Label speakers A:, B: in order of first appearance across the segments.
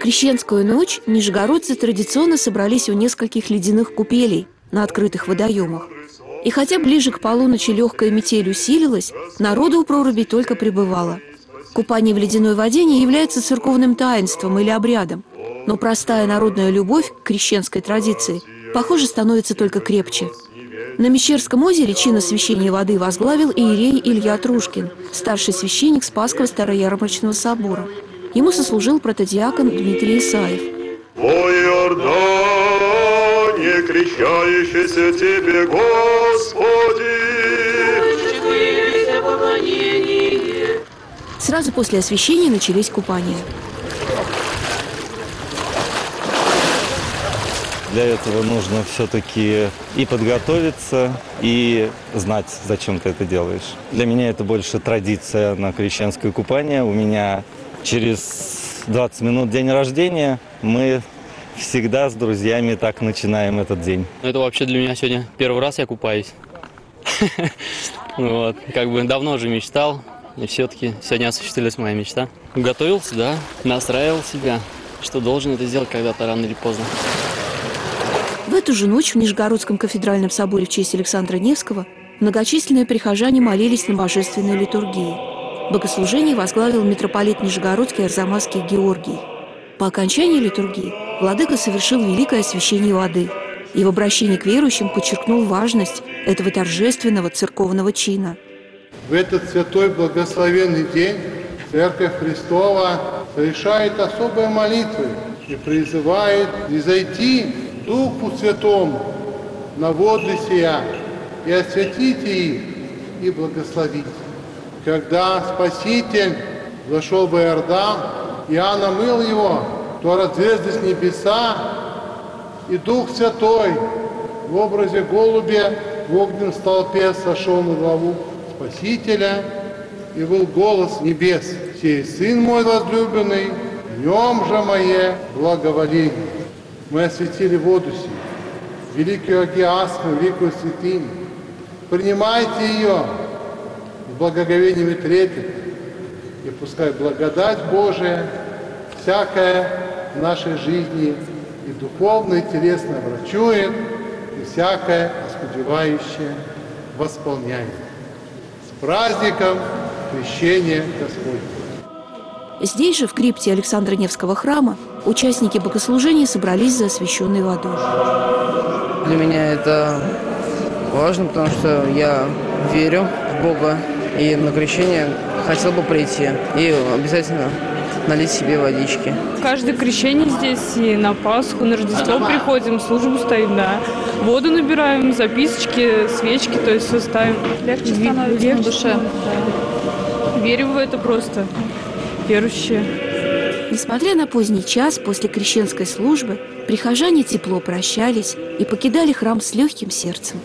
A: крещенскую ночь нижегородцы традиционно собрались у нескольких ледяных купелей на открытых водоемах. И хотя ближе к полуночи легкая метель усилилась, народу у проруби только прибывало. Купание в ледяной воде не является церковным таинством или обрядом, но простая народная любовь к крещенской традиции, похоже, становится только крепче. На Мещерском озере чин освящения воды возглавил иерей Илья Трушкин, старший священник Спасского Староярмарочного собора. Ему сослужил протодиакон Дмитрий Исаев.
B: «О Иордане, крещающийся тебе, Господи!»
A: Сразу после освящения начались купания.
C: Для этого нужно все-таки и подготовиться, и знать, зачем ты это делаешь. Для меня это больше традиция на крещенское купание. У меня через 20 минут день рождения. Мы всегда с друзьями так начинаем этот день.
D: Это вообще для меня сегодня первый раз я купаюсь. Вот, как бы давно уже мечтал, и все-таки сегодня осуществилась моя мечта. Готовился, да, настраивал себя, что должен это сделать когда-то рано или поздно.
A: В эту же ночь в Нижегородском кафедральном соборе в честь Александра Невского многочисленные прихожане молились на божественной литургии. Богослужение возглавил митрополит Нижегородский Арзамасский Георгий. По окончании литургии владыка совершил великое освящение воды и в обращении к верующим подчеркнул важность этого торжественного церковного чина.
E: В этот святой благословенный день Церковь Христова совершает особые молитвы и призывает низойти Духу Святому на воды сия и освятите их и благословите. Когда Спаситель зашел в Иордан, Иоанн омыл его, то разверзлись небеса, и Дух Святой в образе голубя в огненном столпе сошел на главу Спасителя, и был голос небес: «Сей Сын мой возлюбленный, в нем же мое благоволение». Мы осветили воду сию, великую агиасму, великую святыню. Принимайте ее с благоговением и трепетом, и пускай благодать Божия всякая в нашей жизни и духовно, и телесно врачует, и всякое оскудевающее восполняет. С праздником Крещения Господня!
A: Здесь же, в крипте Александра Невского храма, участники богослужения собрались за освященной водой.
F: Для меня это важно, потому что я верю в Бога и на крещение хотел бы прийти и обязательно налить себе водички.
G: Каждое крещение здесь, и на Пасху, на Рождество приходим, службу ставим, да. Воду набираем, записочки, свечки, то есть все ставим.
H: Легче становится на душе.
G: Да. Верю в это просто, верующие.
A: Несмотря на поздний час после крещенской службы, прихожане тепло прощались и покидали храм с легким сердцем.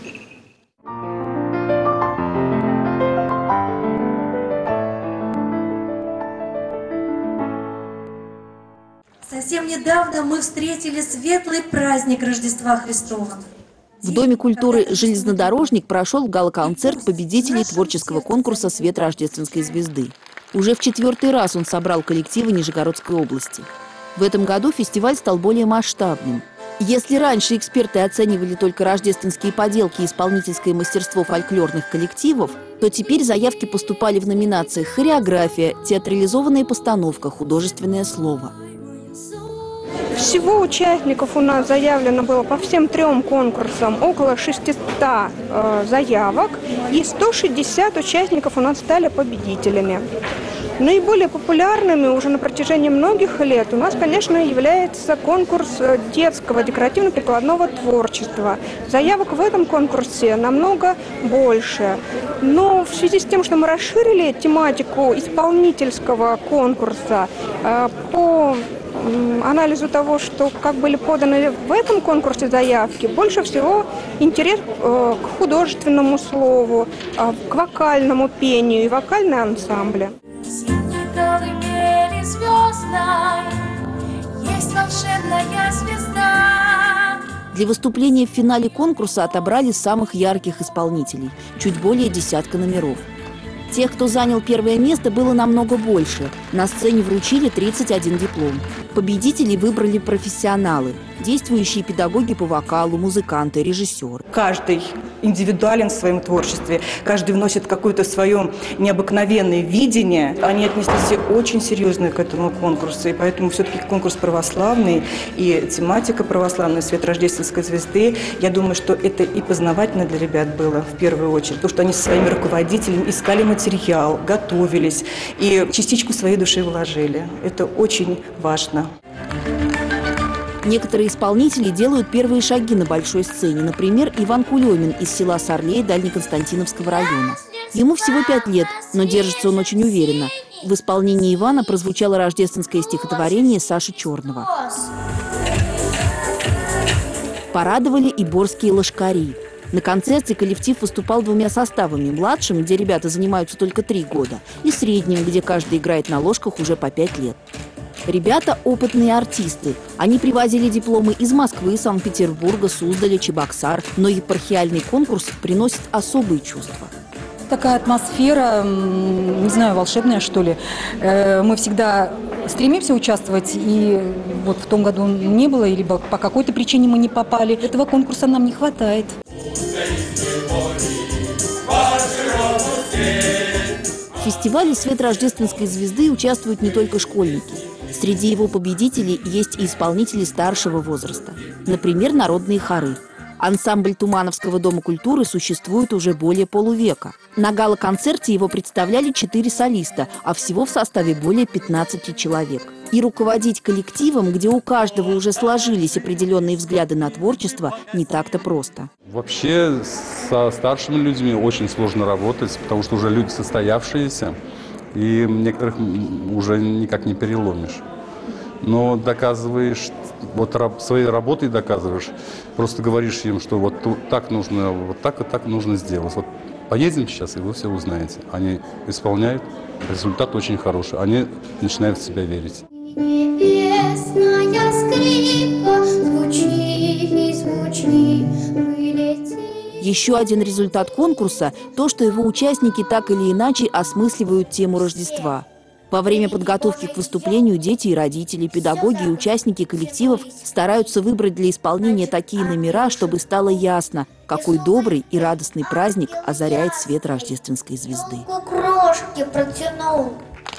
I: Совсем недавно мы встретили светлый праздник Рождества Христова.
A: В Доме культуры «Железнодорожник» прошел гала-концерт победителей творческого конкурса «Свет рождественской звезды». Уже в 4-й раз он собрал коллективы Нижегородской области. В этом году фестиваль стал более масштабным. Если раньше эксперты оценивали только рождественские поделки и исполнительское мастерство фольклорных коллективов, то теперь заявки поступали в номинациях «Хореография», «Театрализованная постановка», «Художественное слово».
J: Всего участников у нас заявлено было по всем 3 конкурсам около 600 заявок, и 160 участников у нас стали победителями. Наиболее популярными уже на протяжении многих лет у нас, конечно, является конкурс детского декоративно-прикладного творчества. Заявок в этом конкурсе намного больше. Но в связи с тем, что мы расширили тематику исполнительского конкурса по анализу того, что как были поданы в этом конкурсе заявки, больше всего интерес к художественному слову, к вокальному пению и вокальные ансамбли.
A: Для выступления в финале конкурса отобрали самых ярких исполнителей, чуть более 10 номеров. Тех, кто занял первое место, было намного больше. На сцене вручили 31 диплом. Победителей выбрали профессионалы, действующие педагоги по вокалу, музыканты, режиссеры.
K: Каждый индивидуален в своем творчестве, каждый вносит какое-то свое необыкновенное видение. Они отнеслись все очень серьезно к этому конкурсу, и поэтому все-таки конкурс православный, и тематика православная, свет рождественской звезды. Я думаю, что это и познавательно для ребят было в первую очередь, потому что они со своими руководителями искали материал, готовились и частичку своей души вложили. Это очень важно.
A: Некоторые исполнители делают первые шаги на большой сцене. Например, Иван Кулемин из села Сарлей Дальнеконстантиновского района. Ему всего 5 лет, но держится он очень уверенно. В исполнении Ивана прозвучало рождественское стихотворение Саши Черного. Порадовали и борские лошкари. На концерте коллектив выступал 2 составами: младшим, где ребята занимаются только 3 года, и средним, где каждый играет на ложках уже по 5 лет. Ребята – опытные артисты. Они привозили дипломы из Москвы, Санкт-Петербурга, Суздаля, Чебоксар. Но епархиальный конкурс приносит особые чувства.
L: Такая атмосфера, не знаю, волшебная, что ли. Мы всегда стремимся участвовать, и вот в том году не было, либо по какой-то причине мы не попали. Этого конкурса нам не хватает.
A: В фестивале «Свет рождественской звезды» участвуют не только школьники. Среди его победителей есть и исполнители старшего возраста. Например, народные хоры. Ансамбль Тумановского дома культуры существует уже более полувека. На гала-концерте его представляли 4 солиста, а всего в составе более 15 человек. И руководить коллективом, где у каждого уже сложились определенные взгляды на творчество, не так-то просто.
M: Вообще со старшими людьми очень сложно работать, потому что уже люди состоявшиеся, и некоторых уже никак не переломишь. Но доказываешь, вот своей работой доказываешь, просто говоришь им, что вот так нужно, вот так и так нужно сделать. Вот поедем сейчас, и вы все узнаете. Они исполняют, результат очень хороший, они начинают в себя верить.
N: Небесная скрипка, звучи, звучи, вылети.
A: Еще один результат конкурса – то, что его участники так или иначе осмысливают тему Рождества. Во время подготовки к выступлению дети и родители, педагоги и участники коллективов стараются выбрать для исполнения такие номера, чтобы стало ясно, какой добрый и радостный праздник озаряет свет рождественской звезды.
N: Крошки протянул.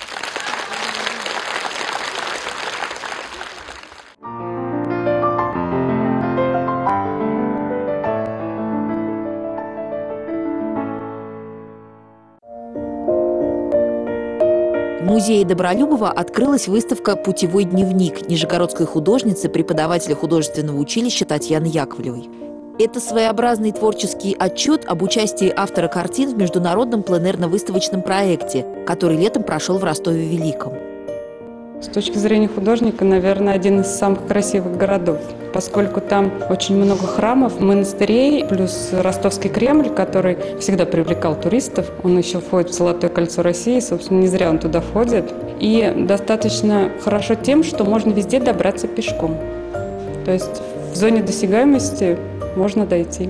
A: В музее Добролюбова открылась выставка «Путевой дневник» нижегородской художницы, преподавателя художественного училища Татьяны Яковлевой. Это своеобразный творческий отчет об участии автора картин в международном пленэрно-выставочном проекте, который летом прошел в Ростове-Великом.
G: С точки зрения художника, наверное, один из самых красивых городов, поскольку там очень много храмов, монастырей, плюс Ростовский Кремль, который всегда привлекал туристов. Он еще входит в Золотое кольцо России, собственно, не зря он туда входит. И достаточно хорошо тем, что можно везде добраться пешком. То есть в зоне досягаемости можно дойти.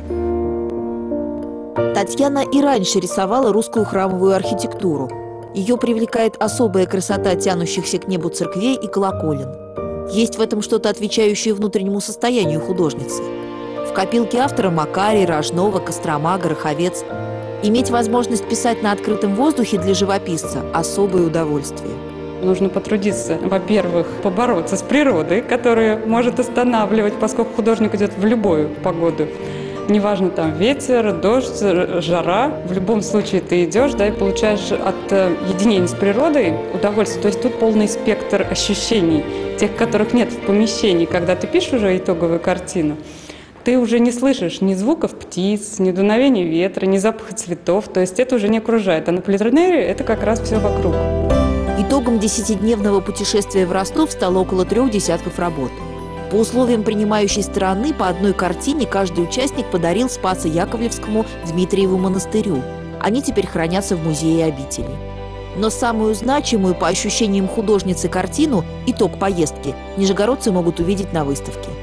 A: Татьяна и раньше рисовала русскую храмовую архитектуру. Ее привлекает особая красота тянущихся к небу церквей и колоколен. Есть в этом что-то, отвечающее внутреннему состоянию художницы. В копилке автора Макарий, Рожнова, Кострома, Гороховец. Иметь возможность писать на открытом воздухе для живописца – особое удовольствие.
G: Нужно потрудиться, во-первых, побороться с природой, которая может останавливать, поскольку художник идет в любую погоду. Неважно, там ветер, дождь, жара. В любом случае ты идешь, да, и получаешь от единения с природой удовольствие. То есть тут полный спектр ощущений, тех, которых нет в помещении. Когда ты пишешь уже итоговую картину, ты уже не слышишь ни звуков птиц, ни дуновения ветра, ни запаха цветов. То есть это уже не окружает. А на пленэре это как раз все вокруг.
A: Итогом 10-дневного путешествия в Ростов стало около 3 десятков работ. По условиям принимающей стороны, по одной картине каждый участник подарил Спасо-Яковлевскому Дмитриеву монастырю. Они теперь хранятся в музее обители. Но самую значимую, по ощущениям художницы, картину, итог поездки, нижегородцы могут увидеть на выставке.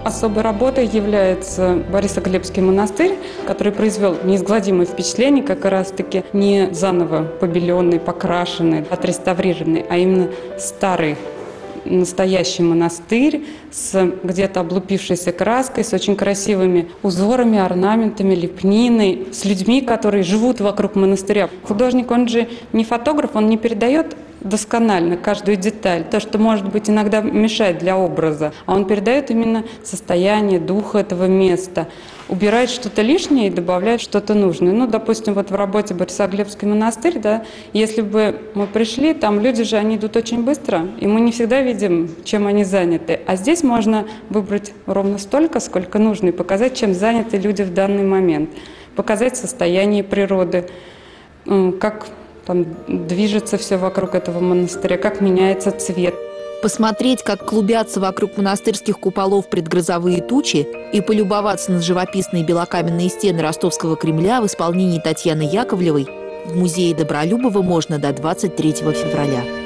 G: Особой работой является Борисоглебский монастырь, который произвел неизгладимое впечатление, как раз-таки не заново побеленный, покрашенный, отреставрированный, а именно старый настоящий монастырь с где-то облупившейся краской, с очень красивыми узорами, орнаментами, лепниной, с людьми, которые живут вокруг монастыря. Художник, он же не фотограф, он не передает досконально каждую деталь, то, что, может быть, иногда мешает для образа, а он передает именно состояние, дух этого места, убирает что-то лишнее и добавляет что-то нужное. Ну, допустим, вот в работе Борисоглебский монастырь, да, если бы мы пришли, там люди же, они идут очень быстро, и мы не всегда видим, чем они заняты. А здесь можно выбрать ровно столько, сколько нужно, и показать, чем заняты люди в данный момент, показать состояние природы, как там движется все вокруг этого монастыря, как меняется цвет.
A: Посмотреть, как клубятся вокруг монастырских куполов предгрозовые тучи, и полюбоваться на живописные белокаменные стены Ростовского Кремля в исполнении Татьяны Яковлевой в музее Добролюбова можно до 23 февраля.